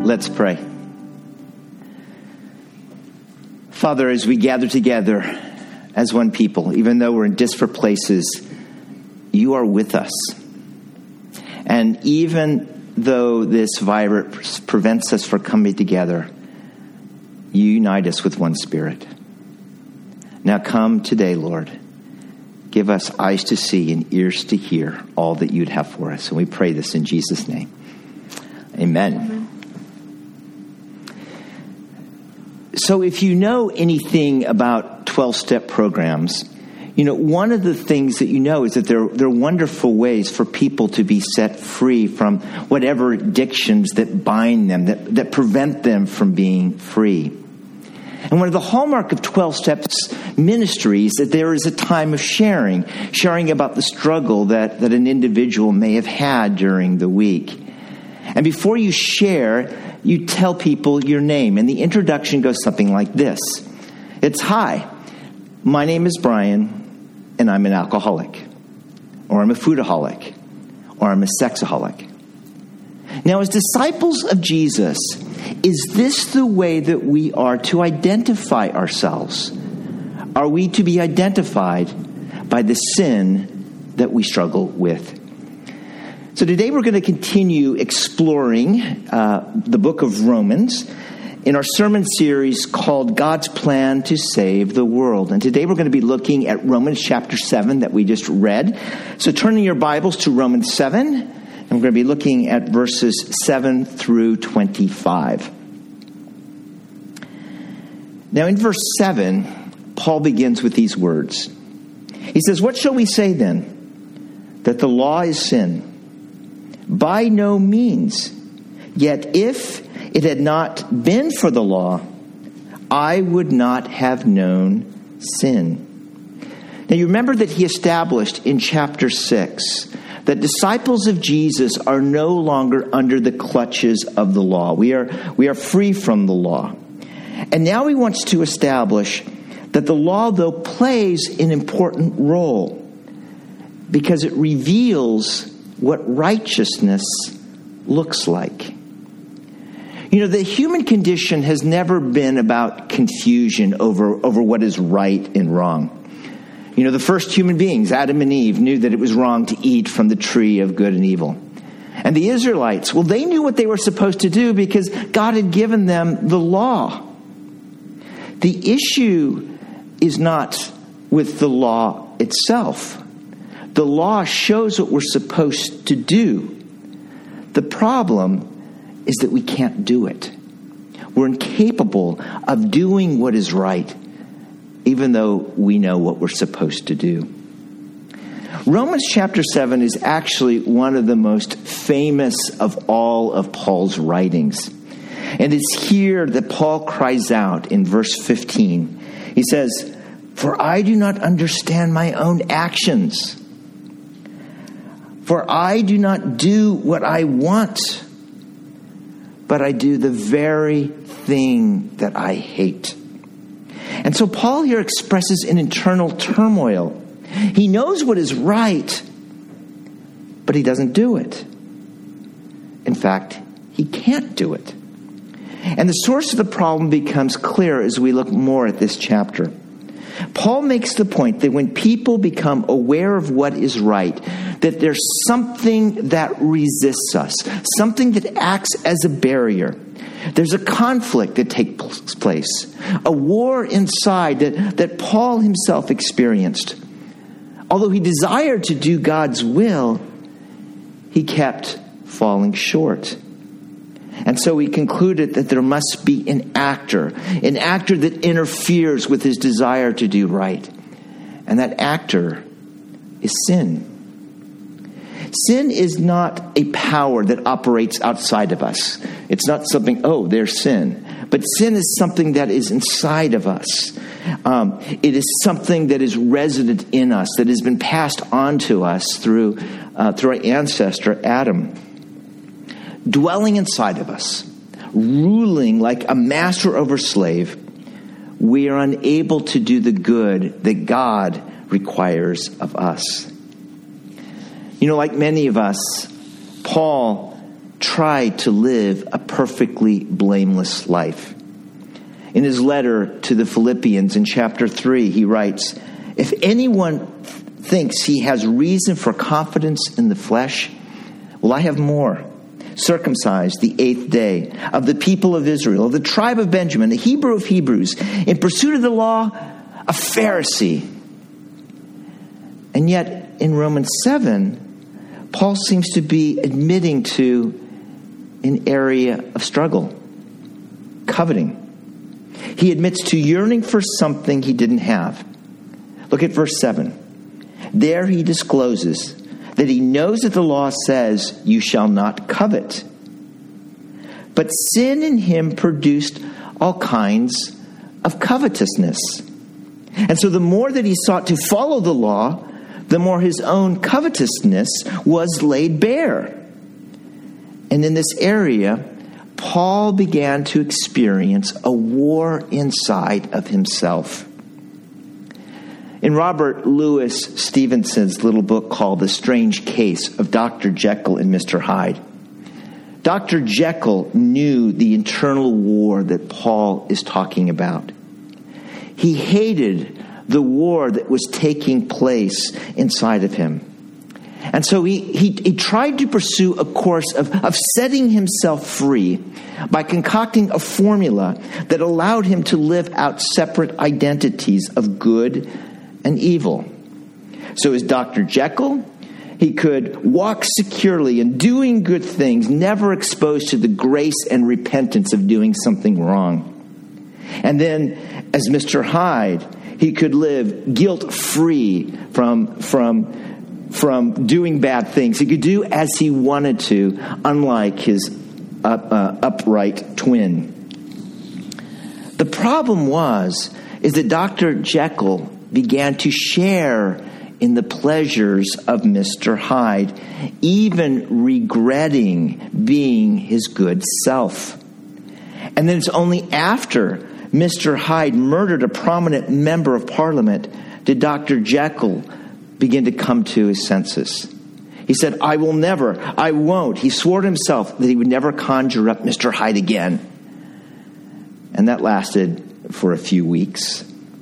Let's pray. Father, as we gather together as one people, even though we're in disparate places, you are with us. And even though this virus prevents us from coming together, you unite us with one spirit. Now come today, Lord. Give us eyes to see and ears to hear all that you'd have for us. And we pray this in Jesus' name. Amen. So if you know anything about 12-step programs, one of the things that you know is that they're wonderful ways for people to be set free from whatever addictions that bind them, that prevent them from being free. And one of the hallmark of 12 Steps ministry is that there is a time of sharing about the struggle that an individual may have had during the week. And before you share, you tell people your name. And the introduction goes something like this. It's, "Hi, my name is Brian, and I'm an alcoholic, or I'm a foodaholic, or I'm a sexaholic." Now, as disciples of Jesus, is this the way that we are to identify ourselves? Are we to be identified by the sin that we struggle with? So today we're going to continue exploring the book of Romans in our sermon series called God's Plan to Save the World. And today we're going to be looking at Romans chapter 7 that we just read. So turning your Bibles to Romans 7, and we're going to be looking at verses 7 through 25. Now in verse 7, Paul begins with these words. He says, "What shall we say then? That the law is sin? By no means. Yet if it had not been for the law, I would not have known sin." Now you remember that he established in chapter 6 that disciples of Jesus are no longer under the clutches of the law. We are free from the law. And now he wants to establish that the law, though, plays an important role because it reveals what righteousness looks like. The human condition has never been about confusion over what is right and wrong. The first human beings, Adam and Eve, knew that it was wrong to eat from the tree of good and evil. And the Israelites, well, they knew what they were supposed to do because God had given them the law. The issue is not with the law itself. The law shows what we're supposed to do. The problem is that we can't do it. We're incapable of doing what is right, even though we know what we're supposed to do. Romans chapter 7 is actually one of the most famous of all of Paul's writings. And it's here that Paul cries out in verse 15. He says, "For I do not understand my own actions. For I do not do what I want, but I do the very thing that I hate." And so Paul here expresses an internal turmoil. He knows what is right, but he doesn't do it. In fact, he can't do it. And the source of the problem becomes clear as we look more at this chapter. Paul makes the point that when people become aware of what is right, that there's something that resists us, something that acts as a barrier. There's a conflict that takes place, a war inside that Paul himself experienced. Although he desired to do God's will, he kept falling short. And so he concluded that there must be an actor that interferes with his desire to do right. And that actor is sin. Sin is not a power that operates outside of us. It's not something, there's sin. But sin is something that is inside of us. It is something that is resident in us, that has been passed on to us through our ancestor, Adam. Dwelling inside of us, ruling like a master over slave, we are unable to do the good that God requires of us. Like many of us, Paul tried to live a perfectly blameless life. In his letter to the Philippians in chapter 3, he writes, "If anyone thinks he has reason for confidence in the flesh, well, I have more. Circumcised the 8th day, of the people of Israel, of the tribe of Benjamin, the Hebrew of Hebrews, in pursuit of the law, a Pharisee." And yet, in Romans 7, Paul seems to be admitting to an area of struggle: coveting. He admits to yearning for something he didn't have. Look at verse 7. There he discloses that he knows that the law says, "You shall not covet." But sin in him produced all kinds of covetousness. And so the more that he sought to follow the law, the more his own covetousness was laid bare. And in this area, Paul began to experience a war inside of himself. In Robert Louis Stevenson's little book called The Strange Case of Dr. Jekyll and Mr. Hyde, Dr. Jekyll knew the internal war that Paul is talking about. He hated the war that was taking place inside of him. And so he tried to pursue a course of setting himself free by concocting a formula that allowed him to live out separate identities of good and evil. So as Dr. Jekyll, he could walk securely in doing good things, never exposed to the grace and repentance of doing something wrong. And then as Mr. Hyde, he could live guilt-free from doing bad things. He could do as he wanted to, unlike his upright twin. The problem is that Dr. Jekyll began to share in the pleasures of Mr. Hyde, even regretting being his good self. And then it's only after Mr. Hyde murdered a prominent member of Parliament did Dr. Jekyll begin to come to his senses. He said, I won't. He swore to himself that he would never conjure up Mr. Hyde again. And that lasted for a few weeks.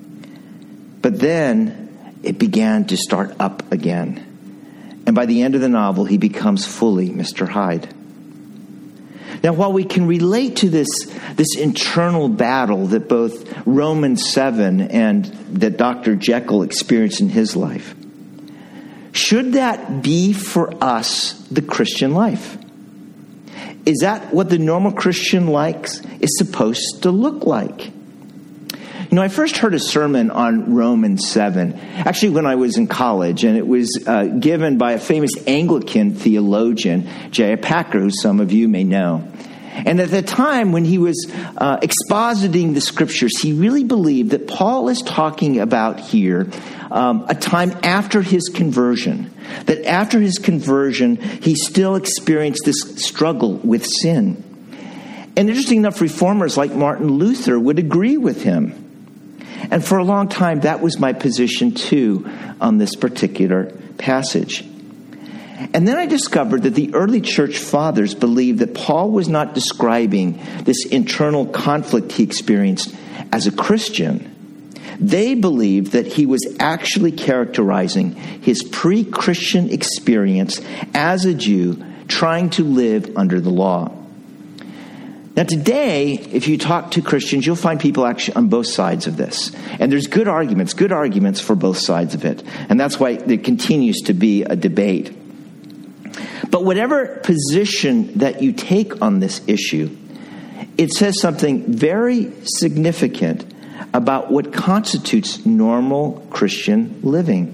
But then it began to start up again. And by the end of the novel, he becomes fully Mr. Hyde. Now, while we can relate to this internal battle that both Romans 7 and that Dr. Jekyll experienced in his life, should that be for us the Christian life? Is that what the normal Christian life is supposed to look like? You know, I first heard a sermon on Romans 7, actually when I was in college, and it was given by a famous Anglican theologian, J.I. Packer, who some of you may know. And at the time when he was expositing the scriptures, he really believed that Paul is talking about here a time after his conversion. That after his conversion, he still experienced this struggle with sin. And interesting enough, reformers like Martin Luther would agree with him. And for a long time, that was my position too on this particular passage. And then I discovered that the early church fathers believed that Paul was not describing this internal conflict he experienced as a Christian. They believed that he was actually characterizing his pre-Christian experience as a Jew trying to live under the law. Now today, if you talk to Christians, you'll find people actually on both sides of this. And there's good arguments for both sides of it. And that's why there continues to be a debate. But whatever position that you take on this issue, it says something very significant about what constitutes normal Christian living.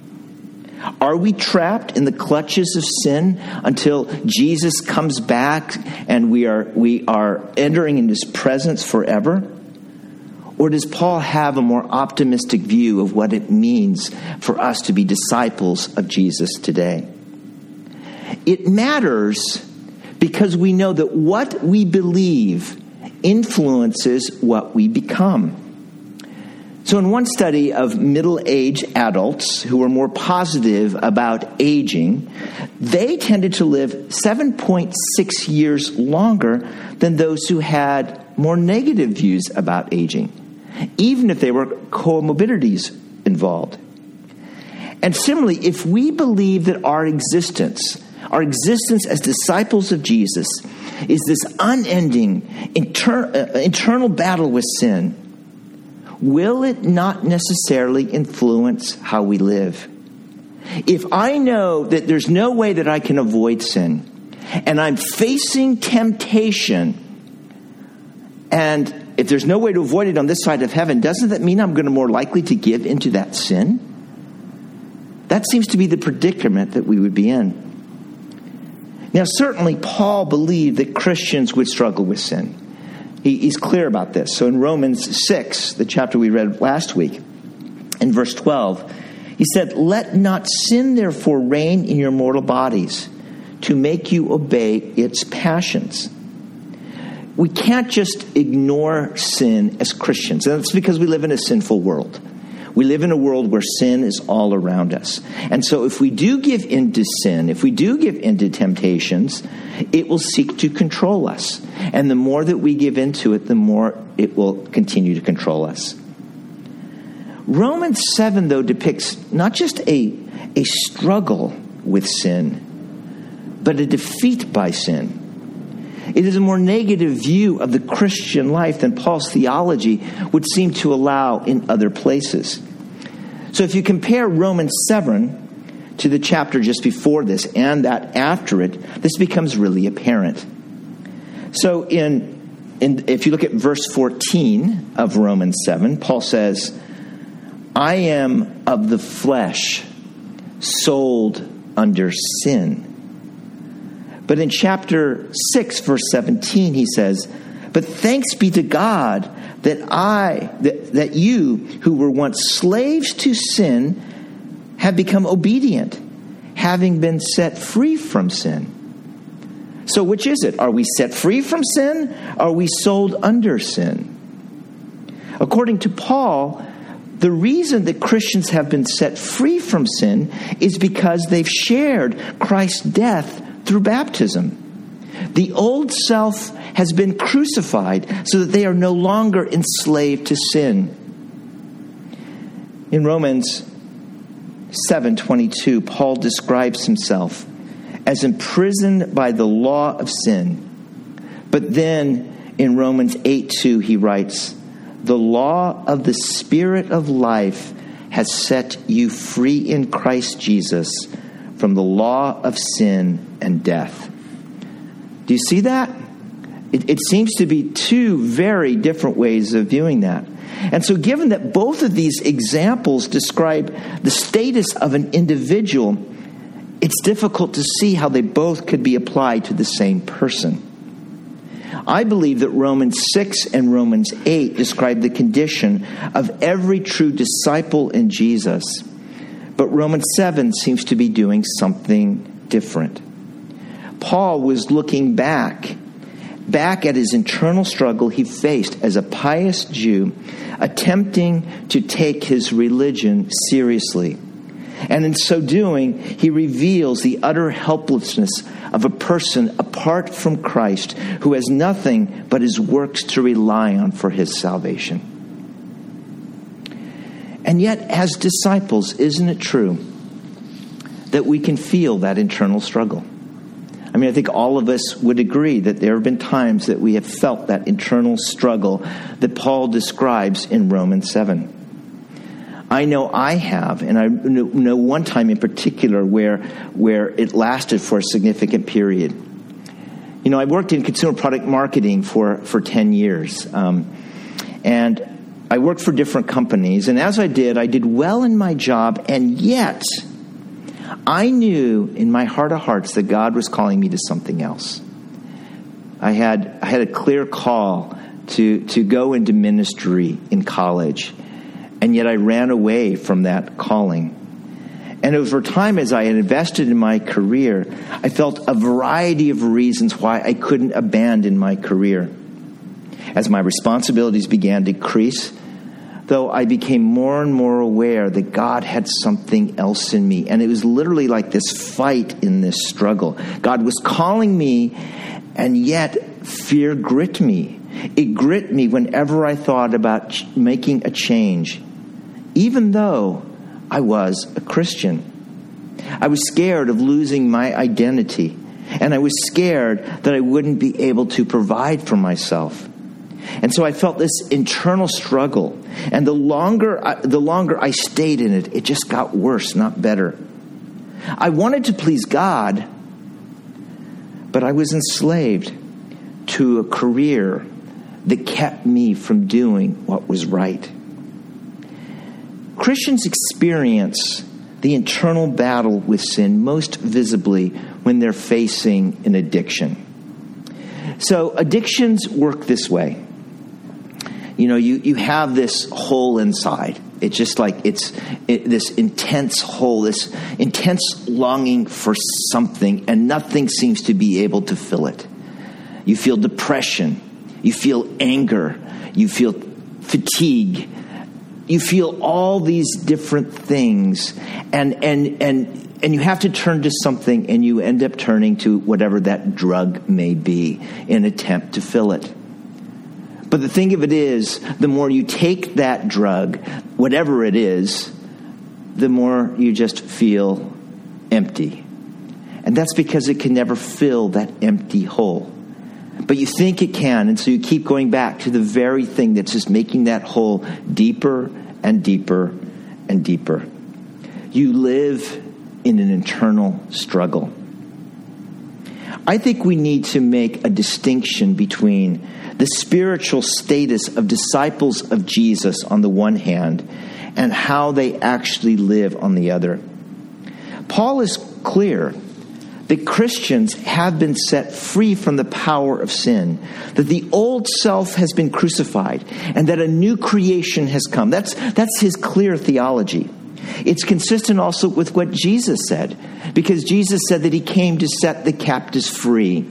Are we trapped in the clutches of sin until Jesus comes back and we are entering in his presence forever? Or does Paul have a more optimistic view of what it means for us to be disciples of Jesus today? It matters because we know that what we believe influences what we become. So So in one study of middle-aged adults who were more positive about aging, they tended to live 7.6 years longer than those who had more negative views about aging, even if there were comorbidities involved. And similarly, if we believe that our existence as disciples of Jesus is this unending internal battle with sin, will it not necessarily influence how we live? If I know that there's no way that I can avoid sin, and I'm facing temptation, and if there's no way to avoid it on this side of heaven, doesn't that mean I'm going to more likely to give into that sin? That seems to be the predicament that we would be in. Now, certainly Paul believed that Christians would struggle with sin. He's clear about this. So in Romans 6, the chapter we read last week, in verse 12, he said, "Let not sin therefore reign in your mortal bodies, to make you obey its passions." We can't just ignore sin as Christians. And that's because we live in a sinful world. We live in a world where sin is all around us. And so if we do give in to sin, if we do give in to temptations, it will seek to control us. And the more that we give into it, the more it will continue to control us. Romans 7, though, depicts not just a struggle with sin, but a defeat by sin. It is a more negative view of the Christian life than Paul's theology would seem to allow in other places. So if you compare Romans 7 to the chapter just before this and that after it, this becomes really apparent. So if you look at verse 14 of Romans 7, Paul says, "I am of the flesh, sold under sin." But in chapter 6, verse 17, he says, "But thanks be to God that you who were once slaves to sin have become obedient, having been set free from sin." So which is it? Are we set free from sin? Are we sold under sin? According to Paul, the reason that Christians have been set free from sin is because they've shared Christ's death through baptism. The old self has been crucified so that they are no longer enslaved to sin. In Romans 7:22, Paul describes himself as imprisoned by the law of sin. But then in Romans 8:2, he writes, "The law of the Spirit of life has set you free in Christ Jesus from the law of sin and death." Do you see that? It seems to be two very different ways of viewing that. And so given that both of these examples describe the status of an individual, it's difficult to see how they both could be applied to the same person. I believe that Romans 6 and Romans 8 describe the condition of every true disciple in Jesus. But Romans 7 seems to be doing something different. Paul was looking back at his internal struggle he faced as a pious Jew, attempting to take his religion seriously. And in so doing, he reveals the utter helplessness of a person apart from Christ who has nothing but his works to rely on for his salvation. And yet, as disciples, isn't it true that we can feel that internal struggle? I mean, I think all of us would agree that there have been times that we have felt that internal struggle that Paul describes in Romans 7. I know I have, and I know one time in particular where it lasted for a significant period. You know, I worked in consumer product marketing for 10 years, and I worked for different companies, and as I did well in my job, and yet I knew in my heart of hearts that God was calling me to something else. I had a clear call to go into ministry in college, and yet I ran away from that calling. And over time, as I had invested in my career, I felt a variety of reasons why I couldn't abandon my career. As my responsibilities began to increase, though I became more and more aware that God had something else in me. And it was literally like this fight in this struggle. God was calling me, and yet fear gripped me. It gripped me whenever I thought about making a change, even though I was a Christian. I was scared of losing my identity, and I was scared that I wouldn't be able to provide for myself. And so I felt this internal struggle, and the longer I stayed in it, it just got worse, not better. I wanted to please God, but I was enslaved to a career that kept me from doing what was right. Christians experience the internal battle with sin most visibly when they're facing an addiction. So addictions work this way. You know, you have this hole inside. It's just like this intense hole, this intense longing for something, and nothing seems to be able to fill it. You feel depression. You feel anger. You feel fatigue. You feel all these different things, and you have to turn to something, and you end up turning to whatever that drug may be in an attempt to fill it. But the thing of it is, the more you take that drug, whatever it is, the more you just feel empty. And that's because it can never fill that empty hole. But you think it can, and so you keep going back to the very thing that's just making that hole deeper and deeper and deeper. You live in an internal struggle. I think we need to make a distinction between the spiritual status of disciples of Jesus on the one hand and how they actually live on the other. Paul is clear that Christians have been set free from the power of sin, that the old self has been crucified, and that a new creation has come. That's his clear theology. It's consistent also with what Jesus said, because Jesus said that he came to set the captives free.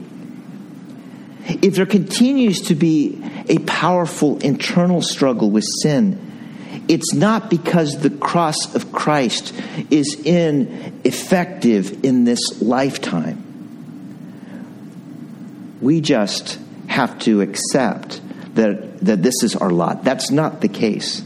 If there continues to be a powerful internal struggle with sin, it's not because the cross of Christ is ineffective in this lifetime. We just have to accept that this is our lot. That's not the case.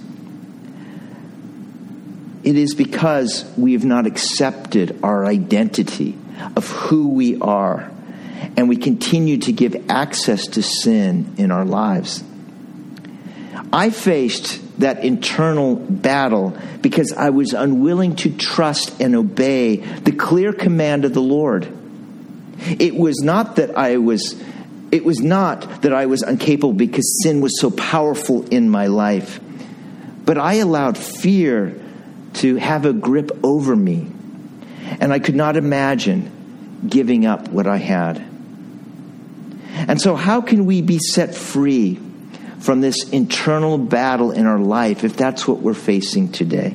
It is because we have not accepted our identity of who we are, and we continue to give access to sin in our lives. I faced that internal battle because I was unwilling to trust and obey the clear command of the Lord. It was not that I was incapable because sin was so powerful in my life, but I allowed fear to have a grip over me, and I could not imagine giving up what I had. And so how can we be set free from this internal battle in our life if that's what we're facing today?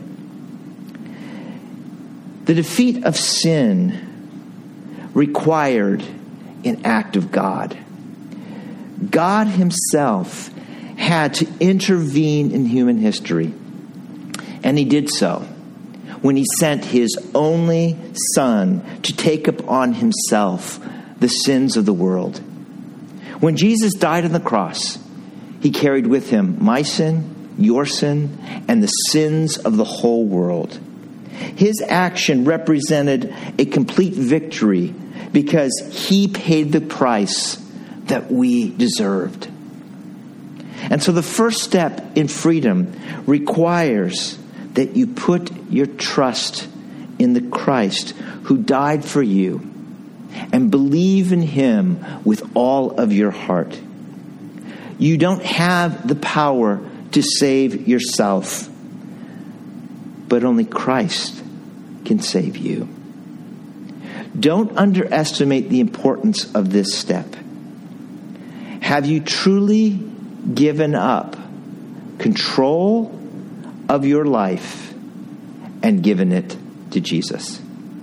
The defeat of sin required an act of God. God himself had to intervene in human history, and he did so when he sent his only Son to take upon himself the sins of the world. When Jesus died on the cross, he carried with him my sin, your sin, and the sins of the whole world. His action represented a complete victory because he paid the price that we deserved. And so the first step in freedom requires that you put your trust in the Christ who died for you and believe in him with all of your heart. You don't have the power to save yourself, but only Christ can save you. Don't underestimate the importance of this step. Have you truly given up control of your life and given it to Jesus?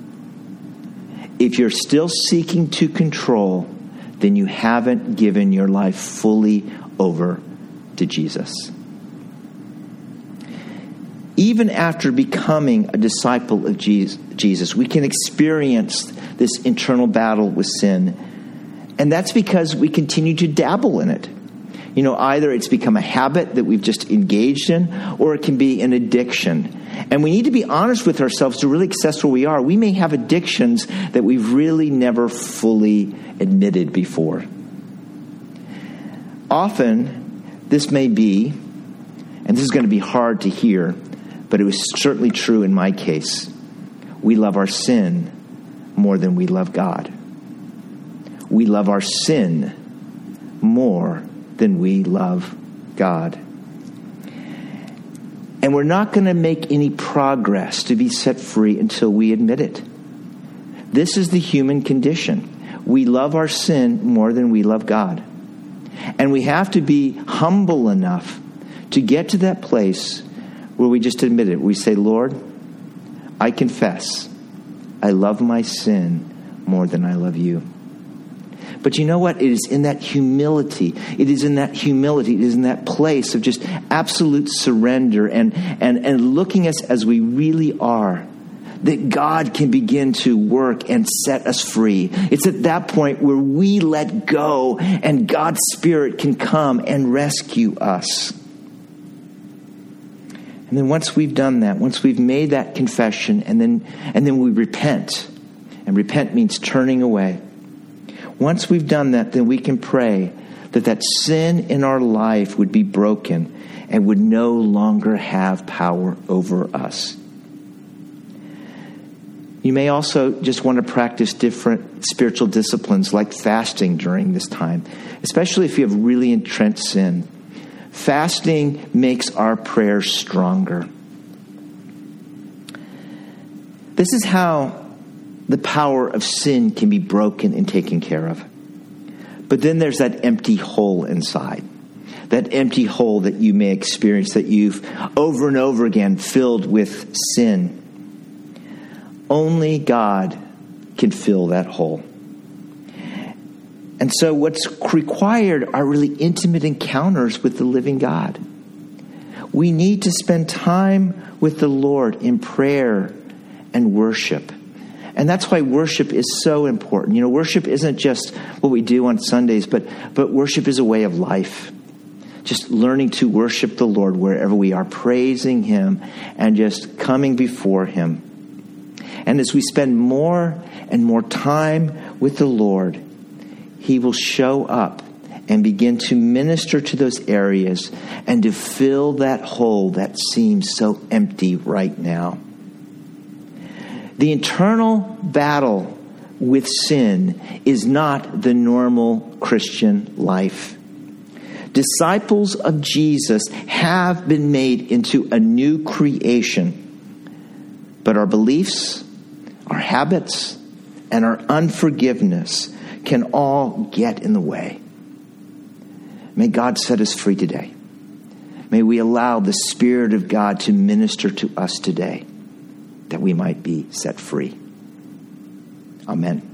If you're still seeking to control, then you haven't given your life fully over to Jesus. even after becoming a disciple of Jesus, we can experience this internal battle with sin. And that's because we continue to dabble in it. Either it's become a habit that we've just engaged in, or it can be an addiction. And we need to be honest with ourselves to really assess where we are. We may have addictions that we've really never fully admitted before. Often, this may be, and this is going to be hard to hear, but it was certainly true in my case, we love our sin more than we love God. We love our sin more than we love God. And we're not going to make any progress to be set free until we admit it. This is the human condition. We love our sin more than we love God. And we have to be humble enough to get to that place where we just admit it. We say, Lord, I confess, I love my sin more than I love you. But you know what? It is in that humility. It is in that place of just absolute surrender and looking at us as we really are, that God can begin to work and set us free. It's at that point where we let go and God's Spirit can come and rescue us. And then once we've done that, once we've made that confession, and then we repent, and repent means turning away. Once we've done that, then we can pray that sin in our life would be broken and would no longer have power over us. You may also just want to practice different spiritual disciplines like fasting during this time, especially if you have really entrenched sin. Fasting makes our prayers stronger. This is how the power of sin can be broken and taken care of. But then there's that empty hole inside. That empty hole that you may experience, that you've over and over again filled with sin. Only God can fill that hole. And so what's required are really intimate encounters with the living God. We need to spend time with the Lord in prayer and worship. And that's why worship is so important. Worship isn't just what we do on Sundays, but worship is a way of life. Just learning to worship the Lord wherever we are, praising Him and just coming before Him. And as we spend more and more time with the Lord, He will show up and begin to minister to those areas and to fill that hole that seems so empty right now. The internal battle with sin is not the normal Christian life. Disciples of Jesus have been made into a new creation, but our beliefs, our habits, and our unforgiveness can all get in the way. May God set us free today. May we allow the Spirit of God to minister to us today, that we might be set free. Amen.